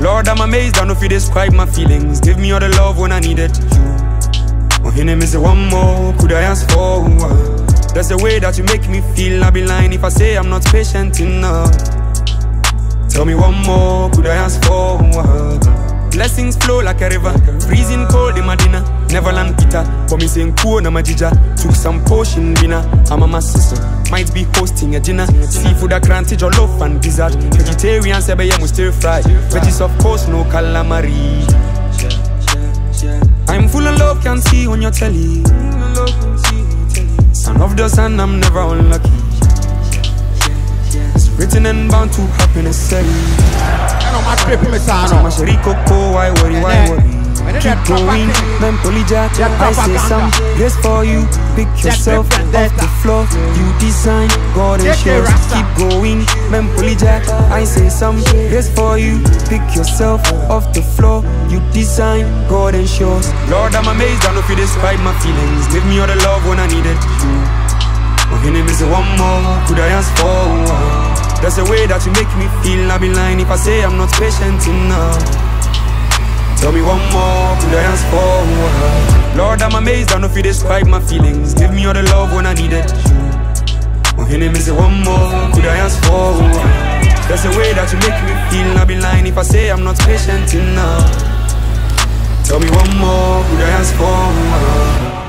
Lord, I'm amazed, I don't know if you describe my feelings. Give me all the love when I needed you. Oh, your name is one more, could I ask for? That's the way that you make me feel. I'll be lying if I say I'm not patient enough. Tell me one more, could I ask for? Blessings flow like a river, freezing cold in Medina. Neverland Peter, for me saying cool na majija. Took some potion dinner, I'm a my sister. Might be hosting a dinner. Seafood a crantage or loaf and gizzard. Vegetarian sebe yemu stir fry. Veggies of course no calamari. I'm full of love, can't see on your telly. Son of the sun, I'm never unlucky. It's written and bound to happen necessary. So much Ricoco, why worry? Keep going, mentally jack. I say some grace for you. Pick yourself off the floor. You design, God ensures. Keep going, mentally jack. I say some grace for you. Pick yourself off the floor. You design, God ensures. Lord, I'm amazed, I don't know if you describe my feelings. Give me all the love when I needed you. Oh, your name is one more, could I ask for? That's the way that you make me feel. I'll be lying if I say I'm not patient enough. Tell me one more, could I ask for? Lord, I'm amazed, I don't know if you describe my feelings. Give me all the love when I needed you. Oh, your name is one more, could I ask for? That's the way that you make me feel. I'll be lying if I say I'm not patient enough. Tell me one more, could I ask for?